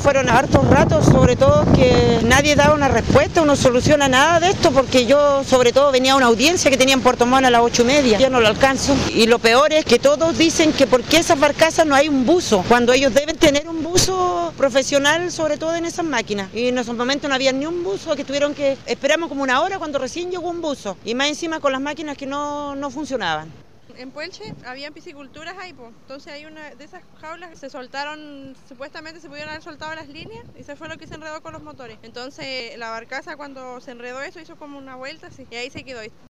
fueron hartos ratos, sobre todo que nadie daba una respuesta, no soluciona nada de esto, porque yo sobre todo venía a una audiencia que tenía en Puerto Montt a las 8:30, ya no lo alcanzo. Y lo peor es que todos dicen que por qué esas barcazas no hay un buzo, cuando ellos deben tener un buzo profesional, sobre todo en esas máquinas. Y en esos momentos no había ni un buzo, que esperamos como una hora cuando recién llegó un buzo, y más encima con las máquinas que no funcionaban. En Puelche había pisciculturas ahí, entonces hay una de esas jaulas que se soltaron, supuestamente se pudieron haber soltado las líneas y se fue lo que se enredó con los motores. Entonces la barcaza cuando se enredó eso hizo como una vuelta así, y ahí se quedó.